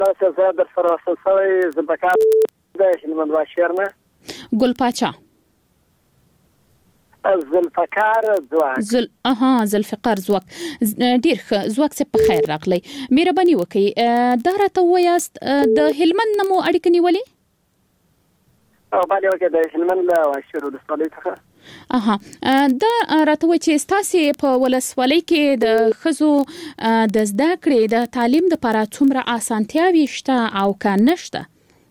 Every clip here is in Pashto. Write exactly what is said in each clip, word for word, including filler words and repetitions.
تاسو زه در سره وسوي زلفکار د هلمند واشیر نه ګل پاچا زلفکار زواک زل اها زلفقار زواک ډیر ښه زواک څه په خیر راغلی مهرباني وکړئ دا راته وایاست د هلمند نمو اړیکه نیولې او باندې وکړه د هلمند له واشیر ولسوالۍ څخه اها دا راته و چې تاسو په ولسوالۍ کې د خزو د زده کړې د تعلیم د لپاره څومره اسانتیاوي شته او که نشته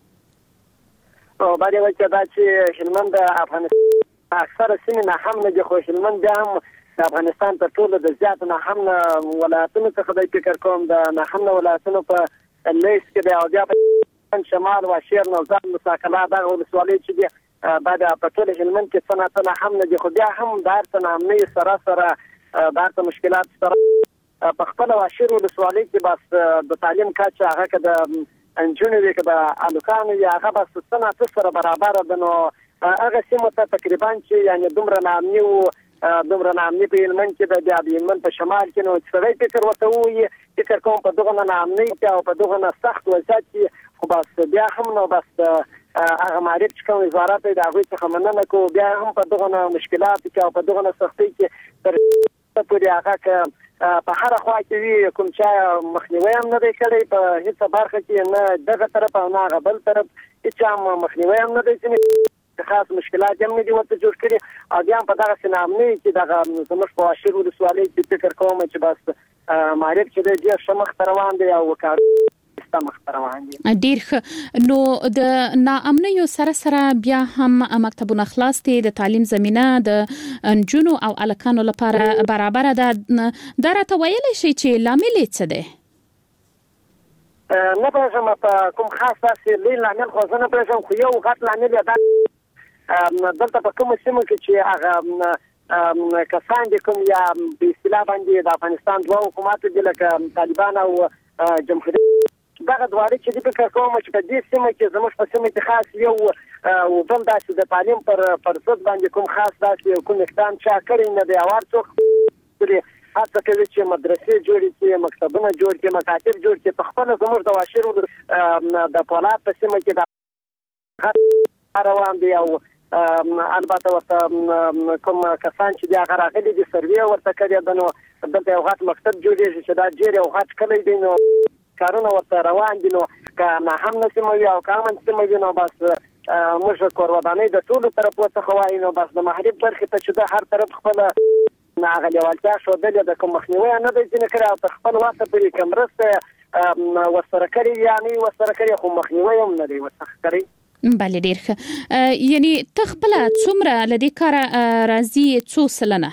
او باندې وکړه دا چې هلمند د افغانستان اکثر سیمې نه هم نه دي خو هلمند بیا هم د افغانستان تر ټولو د زیات نه هم ولایتونو څخه د فکر کوم د نه هم ولایتونو په لیست کې دی او بیا په شمال واشیر نوزاد مساکلا دغه ولسوالۍ چې دي دا د په ټول هلمند کې څنګه نه هم نه دي خو بیا هم د هر څه نه امني سره سره د هر څه مشکلات سره په خپل واشیر ولسوالۍ کې بس د تعلیم کچه هغه کې د انجونې کې د الکانو یا هغه بس څنګه سره برابر ده نو هغه سیمه ته تقریبا چې یعنی دومره نامني او دومره نامني په هلمند کې د هلمند په شمال کې نو څه فکر وته وي فکر کوم په دغه نامني او په دغه سخت وضعیت کې خو بس بیا هم نو بس هغه معرفت چې کوم وزارت د هغه څخه مننه کو بیا هم په دغه مشکلات کې او په دغه سختۍ کې تر پورې هغه په هر خوا کې وی کوم چې مخنیوي هم نه دی کړی په هیڅ برخه کې نه دغه طرف او نه هغه بل طرف چې مخنیوي هم نه دی چې خاص مشکلات هم نه دي ورته جوړ کړي او بیا په دغه سنامني چې دغه زموږ په واشیر ولسوالۍ کې فکر کوم چې بس معرفت چې د ډیر شمخ روان دی او وکړ استمخ روان دي ډیر نو د ناامنیو سره سره بیا هم مکتبونه خلاص دي د تعلیم زمينه د انجونو او الکانو لپاره برابر ده دا راته ویل شي چې لامل څه دی نه پېژنم په کوم خاص تاسو لیل لامل خو نه پېژنم خو یو غټ لامل دی دلته په کوم سیمه کې چې هغه کسان دي کوم یا په اصطلاح باندې د افغانستان دوه حکومت دي لکه طالبان او جمهوریت دغه دواره چې د فکر کوم چې په دې سیمه کې زموږ په سیمه کې خاص یو او بل داسې د تعلیم پر پر ضد باندې کوم خاص داسې کوم اقدام چا کړی نه دی او څوک هڅه کوي چې مدرسې جوړې کړي مکتبونه جوړ کړي مکاتب جوړ کړي په خپل زموږ د واشیر د پولاد په سیمه کې د روان دي او البته ورته کوم کسان چې د هغه راغلي دي سروي ورته کړی د نو دلته یو غټ مکتب جوړېږي چې دا ډېر یو غټ کلی دی نو کارونه ورته روان دي نو که نه هم نسموي او که هم نسموي نو بس موږ کورودانۍ د ټولو طرفو څخه وایي نو بس د محرب برخې ته چې د هر طرف خپل هغه لیوالتیا ښودلې د کوم مخنیوي نه دی ځینې کړی او په خپل واسطه پورې که مرسته ورسره کړې یا نه ورسره کړې خو مخنیوي هم نه دی ورڅخه کړی بله ډېر ښه یعنې ته خپله څومره له دې کاره راځي څو سلنه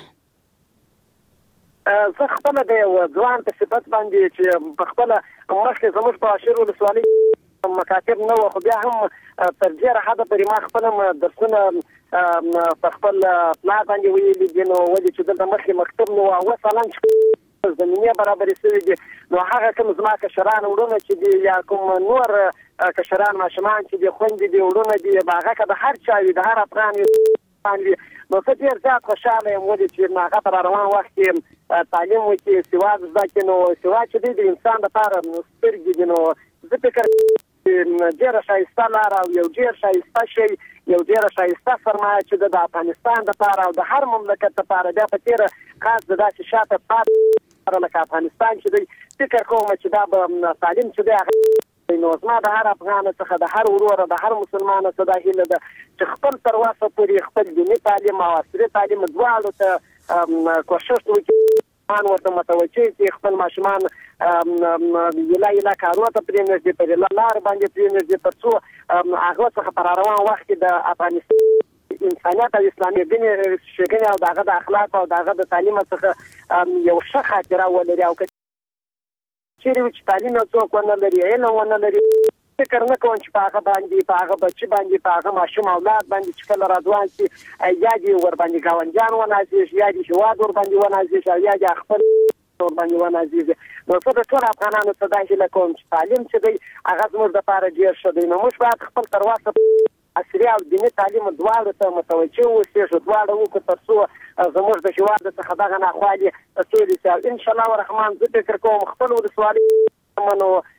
زه خپله د یو ځوان په صفت باندې چې په خپله مخکې زموږ په واشیر ولسوالۍ مکاتب نه وو خو بیا هم تر ډېره حده پورې ما خپله درسونه په خپل پلار باندې ویلي دي نو ولې چې دلته مخکې مکتب نه وو اوس حالا چې زمینې برابرې شوي دي نو هغه کوم زما کشران وروڼه چې دي یا کوم نور کشران ماشومان چې دي خویندې دي وروڼه دي هغه که د هر چا وي د هر افغان وي نو زه ډېر زیات خوشحاله یم ولې چې هغه په روان وخت کې تعلیم وکړي سواد زده کړي نو سواد چې دی د انسان لپاره سترګې دي نو زه فکر ډېره ښایسته لاره او یو ډېر ښایسته شی یو ډېره ښایسته سرمایه چې د افغانستان لپاره او د هر مملکت لپاره بیا په تېره خاص د داسې شاته پاتې لکه افغانستان چې دی فکر کوم چې دا به تعلیم چې دی هغه نو زما د هر افغان څخه د هر وروره د هر مسلمان څخه دا هیله ده چې خپل تر وسه پورې خپل دیني تعلیم او عصري تعلیم دواړو ته کوښښ وکړي مان ورته متوجه چې خپل ماشومان یلا یلا کارونه ته پرېنږدي په لار باندې پرېنږدي تر څو هغه څخه پر روان وخت کې د افغانستان انسانیت او اسلامي دین شګنې او دغه د اخلاق او دغه د تعلیم څخه یو ښه خاطره ولري او چیرې چې تعلیم څوک ونه لري علم ونه لري فکر نه کوم چې په هغه باندې په هغه بچي باندې په هغه ماشوم اولاد باندې چې کله راځوان شي یا دې ور باندې ګاونډیان ونازېږي یا دې هېواد ور باندې ونازېږي یا دې خپل ور باندې ونازېږي نو زه د ټولو افغانانو څخه دا هیله کوم چې تعلیم چې دی هغه زموږ دپاره ډېر ښه دی نو موږ باید خپل تر وسه عصري او دیني تعلیم دواړو ته متوجه اوسېږو دواړه وکړو تر څو زموږ د هېواد څخه دغه ناخوالې ټولې شي او انشاءالله الرحمن زه فکر کوم خپل ولسوالۍ نو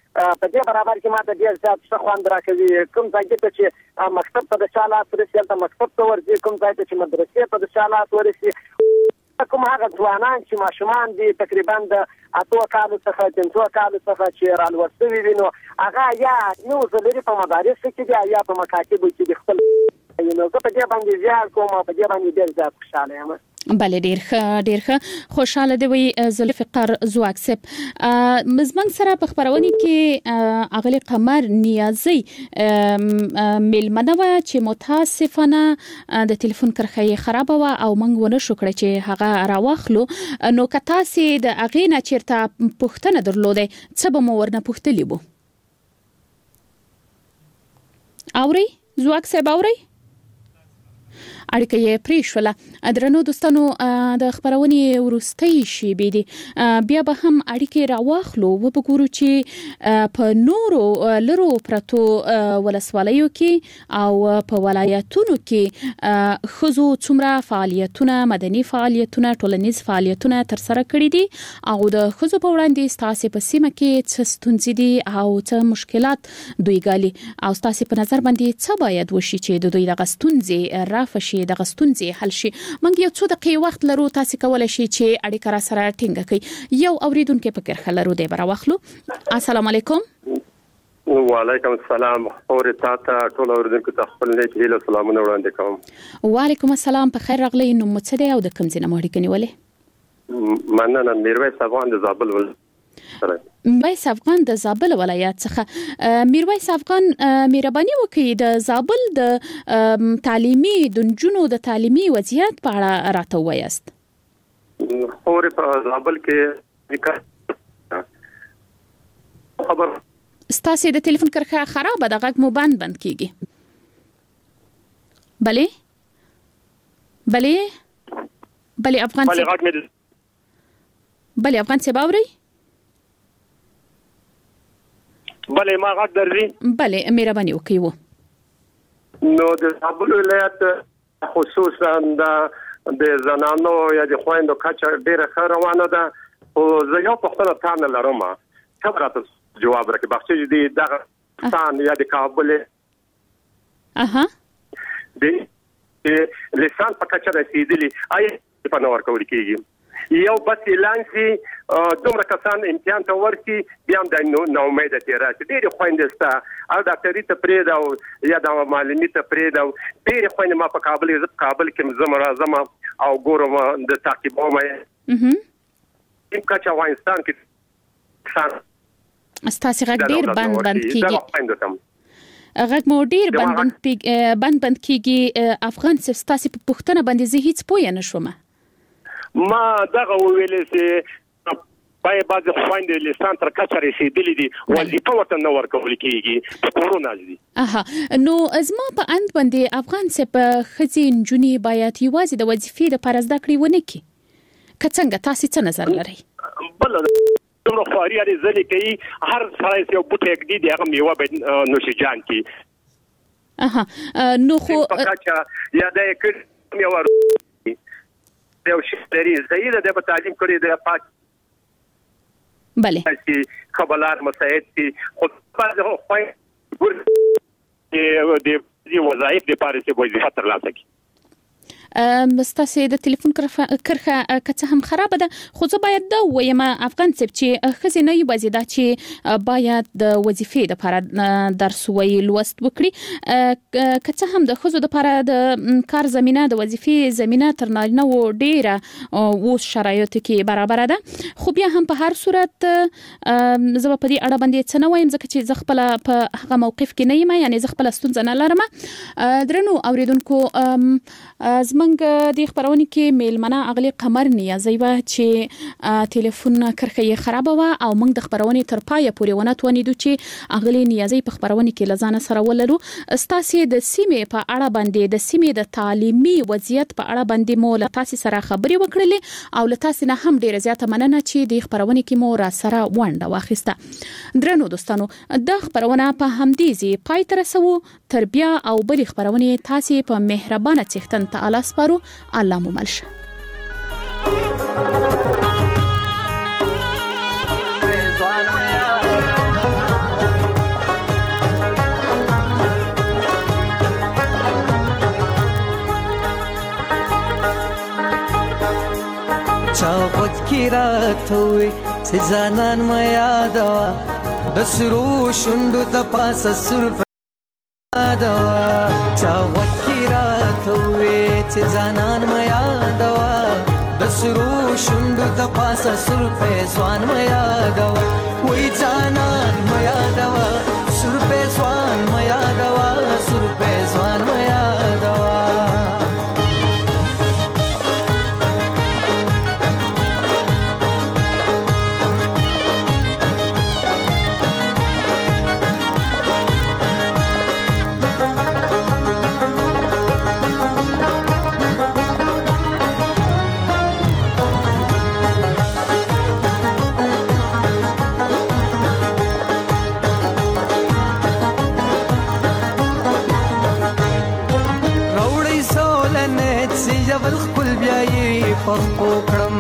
په دې برابر کې ماته ډیر زیات څه خوند راکوي. کوم ځای ته چې مکتب ته د چالات ورسي ته مکتب ته ورځي، کوم ځای ته چې مدرسې ته د چالات ورسي، کوم هغه ځوانان چې ماشومان دي تقریبا د اتو کالو څخه پنځو کالو څخه چې رالوستوي وي، نو هغه یا نو زلري په مدارس کې دي یا په مکاتبو کې دي. خپل نو زه په دې باندې زیات کوم او په دې باندې ډیر زیات خوشاله یم. بله ډیر ښه ډیر ښه خوشاله دی وی ذوالفقار زواک صاحب. مزمن سره په خبرونه کې اغلی قمر نیازی ملمنه و چې متاسفانه د ټلیفون کرخه خراب و او موږ ونه شو کړی چې هغه راوخلو. نو کتا سي د اغینا چیرته پښتنه درلوده څه به مو ورنه پښتلی بو اوري زواک صاحب اوري اړیکه یې پریښوله. درنو دوستانو د خبرونې ورستۍ شي بيدي بیا به هم اړیکه راواخلو و وګورو چې په نورو لرو پرتو ولسوالیو کې او په ولایتونو کې خزو څومره فعالیتونه مدني فعالیتونه ټولنیز فعالیتونه تر سره کړي دي او د خزو په وړاندې ستاسو په سیمه کې څه ستونزې دي او څه مشکلات دوی ګالي او ستاسو په نظر باندې څه باید وشي چې د دوی د غستونځي رافشي د غستونځي حل شي. موږ یو څو دقیقې وخت لرو، تاسو کولای شئ چې اړیکه را سره ټینګه کړئ. یو اوریدونکو په کرخه لرو دی براوخلو. السلام علیکم. وعلیکم السلام. اور تاسو ټول اوریدونکو ته خپل نیک هیله سلامونه وړاندې کوم. وعلیکم السلام. په خیر راغلی. نو مڅ دی او د کوم ځای نه مړی کنيولې؟ مننه. میرویس افغان د زابل ول میرویس افغان د زابل ولایت څخه. میرویس افغان مهرباني وکړئ د زابل د تعلیمي د جنونو د تعلیمي وضعیت په اړه راته وایاست. اور په زابل کې خبر ستاسو د ټلیفون کرخه خراب ده، غږ مو بند بند کیږي. بله بله بله افغان بله غږ مې بله افغان څه باوري؟ بله ما غږ درځي. بله مهرباني وکړئ. و نو د زابل ولایت خصوصا د زنانو یا د خويندو کچه ډیره ښه روانه ده. او زه یو پوښتنه تاسو لرم، څه راته جواب راکړئ. بخښي دي دغه ستان یا د کابل اها د لسان په کچه رسیدلی آی په نور کول کېږي. یو بس اعلان سي دومره کسان امتحان ته ورسي بیا هم د نو امید ته راځي. ډېر خويندې ستا او ډاکټري ته پرې دا یا د معلمي ته پرې دا ډېر خويندې ما په کابل ز کابل کې زم راځم او ګورم د تعقیبوم اها ام کچا وایستان کې ستاسو ستاسو غږ ډېر بند بند کیږي. غږ مو ډېر بند بند بند بند کیږي. افغان ستاسو په پښتنه باندې زه هیڅ پوه نه شوم. ما دغه ویلې چې پای باز خويندې لسان تر کچه رسیدلې دي وظیفه ورته نو ورکول کیږي په کورونا دي. اها نو ازما په اند باندې افغان څخه خزین جونی باید یوازې د وظیفې د پرز دکړې ونه کی. کڅنګ تاسو څه نظر لرئ؟ بل دومره خواري لري ځلې کوي هر سړی یو بوټه کې دی هغه میوه به نوشیجان کی. اها نو خو کچا یا د کې میوه یو شی لري زید د تعلیم کړي د پاک بله چې خبرلار مساعد دي خو په خو ګور د وظایف لپاره چې وظیفه ترلاسه کړي. مستاسه د ټلیفون کرخه کڅه هم خراب ده. خو زه باید دا وایم افغان څب چې خزینه یوازې دا چې باید د وظیفې د لپاره درس وی لوست وکړي. کڅه هم د خزو د لپاره د کار زمينه د وظیفې زمينه تر نه و ډیره و شرایط کې برابر ده. خو بیا هم په هر صورت زه په دې اړه باندې څه نه وایم ځکه چې زه خپل په هغه موقف کې نه یم، یعنی زه خپل ستونزه نه لرم. درنو اوریدونکو زمنګ د خبرونه کې میلمنه اغلی قمر نیازی و چې ټلیفون کرخه یې خراب و او موږ د خبرونه تر پای پورې ونه توانیدو چې اغلی نیازی په خبرونه کې لزانه سره ولرو. ستاسو د سیمې په اړه باندې د سیمې د تعلیمي وضعیت په اړه باندې مو له تاسو سره خبري وکړلې او له تاسو نه هم ډیره زیاته مننه چې د خبرونه کې مو را سره ونده واخیسته. درنو دوستانو د خبرونه په همدې ځای پای تر رسو. تر بیا او بل خبرونه تاسو په مهربانه څښتن تعالی سپارو. الله مو ملشه. وکی راتوي چې ځانان ما یادوا د سرو شوندو د پاسه سر یادوا چا وکی راتوي چې ځانان ما یادوا د سرو شوندو د پاسه سر په ځوان ما یادوا وای ځانان ما یادوا سر په ځوان ما یادوا سر په ځوان ما یادوا خپل بیا یې پخپو کړم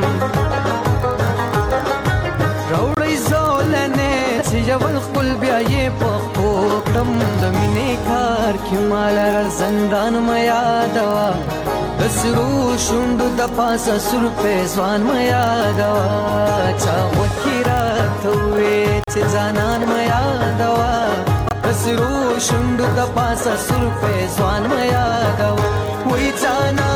راوړی زولنې چې یول خپل بیا یې پخپو کړم د مینې کار کې مال زندان ما یادوا د سرو شوندو د پاسه سر په ځوان ما یادوا چا وکی راتوي چې ځانان ما یادوا د سرو شوندو د پاسه سر په ځوان ما یادوا وای ځانان